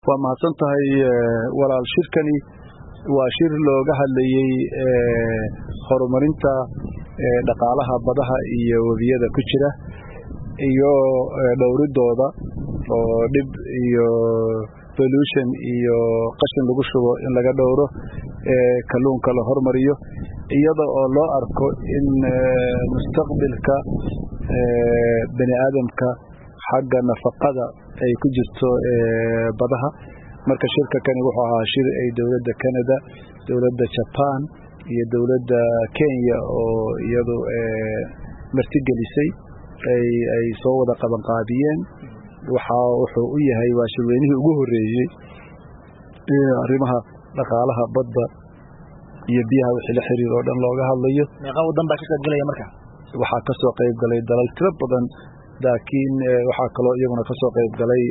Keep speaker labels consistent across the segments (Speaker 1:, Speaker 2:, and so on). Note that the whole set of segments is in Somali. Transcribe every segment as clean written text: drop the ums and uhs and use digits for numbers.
Speaker 1: waa mahadsan tahay walaal shirkani waa shir looga hadlayay horumarinta dhaqaalaha badaha iyo wabiyada ku jira iyo dhowridooda oo dib iyo pollution iyo qashin lagu shubo in laga dhowro kalluunka la hormariyo iyada oo loo arko in mustaqbalka bani aadamka xagga nafaqada ay ku jirto badaha marka shirka kan wuxuu ahaa shir ay dawladda Canada, dawladda Japan iyo dawladda Kenya oo iyadu martigelisay ay soo wada qaban qaadiyeen wuxuu u yahay waa shirweynihii ugu horeeyay arrimaha dhaqaalaha badda iyo biyaha wixii la xiriir oo dhan looga hadlayo
Speaker 2: meeqa wadan baa ka qayb galaya marka
Speaker 1: waxaa ka soo qayb galay dalal tiro badan laakiin waxaa kaloo iyaguna ka soo qayb galay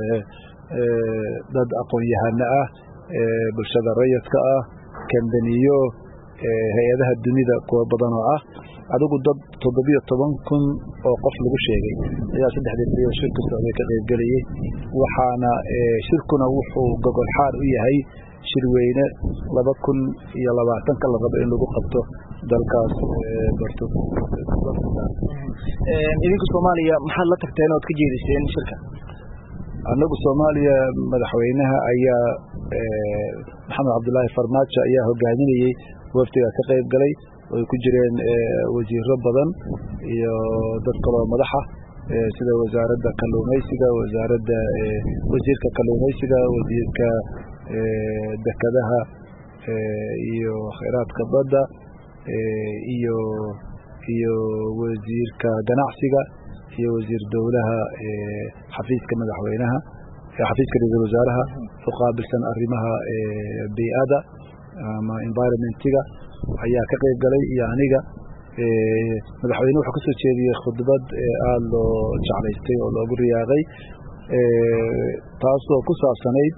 Speaker 1: dad aqoon-yahano ah bulshada rayidka ah kambaniyo hay-adaha dunida kuwa badan oo ah adigu dad 17,000 oo qof lagu sheegay ayaa saddexdii beri shirka socday ka qayb galayay waxaana shirkuna wuxuu gogol xaar u yahay shirweyne 2020 ka la rabo in lagu qabto dalkaas
Speaker 2: idinku Soomaaliya maxaad la tagteen oo ka jeediseen shirka
Speaker 1: anagu Soomaaliya madaxweynaha ayaa Maxamed Cabdullaahi Farmaajo ayaa hogaaminayay wafdiga ka qayb galay oo ku jireen wasiirro badan iyo dad kale oo madax ah sida wasaaradda kalluumaysiga wasiirka kalluumaysiga wasiirka dekedaha iyo kheyraadka badda iyo wasiirka ganacsiga iyo wasiir dawlaha xafiiska madaxweynaha xafiiska ra'iisul wasaaraha oo qaabilsan arrimaha bii'ada ama environmentiga ayaa ka qayb galay iyo aniga madaxweynuhu wuxuu ka soo jeediyay khudbad aad loo jeclaystay oo loogu riyaaqay taasoo ku saabsanayd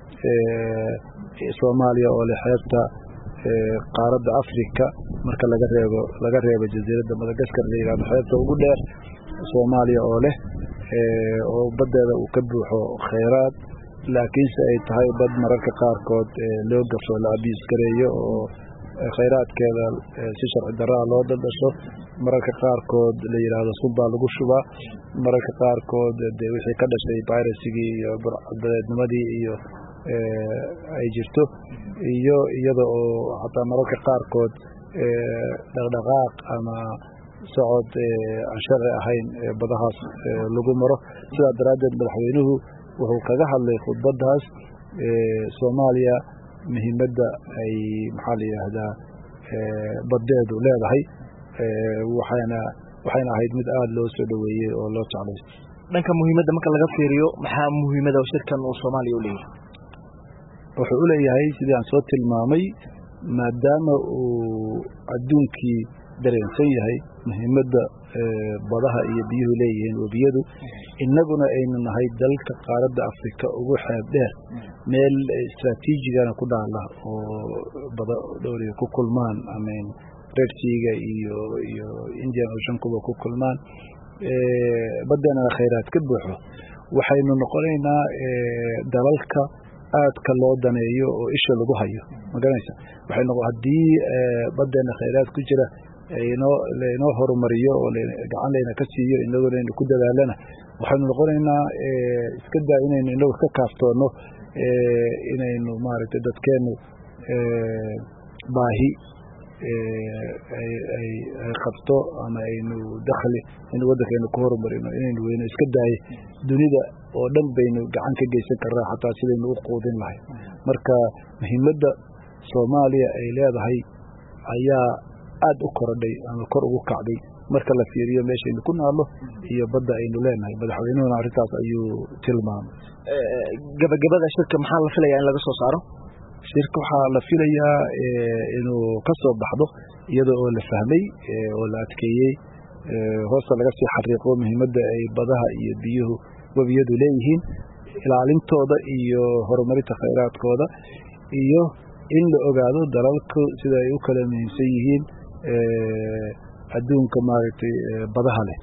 Speaker 1: Soomaaliya oo leh xeebta qaaradda Afrika marka laga reebo jasiiradda Madagascar la yiraahdo xeebta ugu dheer Soomaaliya oo leh oo badeeda uu ka buuxo kheyraad laakiinse ay tahay bad mararka qaarkood loo gafo la abis gareeyo oo kheyraadkeeda si sharci darro loo dadasho mararka qaarkood la yiraahdo sunba lagu shubaa mararka qaarkood wixii ka dhashay piracy iyo burcadbadeednimadii iyo ay jirto iyo iyada oo hataa mararka qaarkood dhaqdhaqaaq ama socod aan sharci ahayn badahaas lagu maro sidaa daraaddeed madaxweynuhu wuxuu kaga hadlay khudbadaas Soomaaliya muhiimadda ay maxaa la yiraahdaa badeedu leedahay waxayna ahayd mid aad loo soo dhaweeyay oo loo jeclaystay
Speaker 2: dhanka muhiimadda marka laga fiiriyo maxaa muhiimadda shirkan uu Soomaaliya u leeyahay
Speaker 1: wuxuu u leeyahay sidii aan soo tilmaamay maadaama uu adduunkii dareensan yahay muhiimadda badaha iyo biyuhu leeyihiin wabiyadu innaguna aynu nahay dalka qaaradda Afrika ugu xeeb dheer meel istaraatiijigana ku dhaala oo bada dhowriga ku kulmaan ameyn Red Sea iyo Indian Ocean kuba ku kulmaan badana kheyraad ka buuxo waxaynu noqonaynaa dalalka aadka loo daneeyo oo isha lagu hayo magaranaysa haddii badana kheyraad ku jira inoo horumariyo oo gacan leyna ka siiyo inaguna ku dadaalana waxaynu noqonaynaa iska daa inaynu inagu ka kaaftoono inaynu maaragtay dadkeenu baahi ay qabto ama aynu dakhli in waddankeenu ku horumarino inaynu weyno iska daaye dunida oo dhan baynu gacan ka geysan karnaa xataa sidaynu u quudin lahay marka muhiimadda Soomaaliya ay leedahay ayaa aad u korodhay ama kor ugu kacday marka la fiiriyo meeshaynu ku naalno iyo badda aynu leenahay madaxweynuhuna arrintaas ayuu tilmaamay
Speaker 2: gabagabada shirka maxaa la filayaa in laga soo saaro
Speaker 1: shirka waxaa la filayaa inuu ka soo baxdo iyada oo la fahmay oo la adkeeyey hoosta laga sii xariiqo muhiimadda ay badaha iyo biyuhu wabiyadu leeyihiin ilaalintooda iyo horumarinta kheyraadkooda iyo in la ogaado dalalku sida ay u kala muhiimsan yihiin adduunka maaragtay badaha leh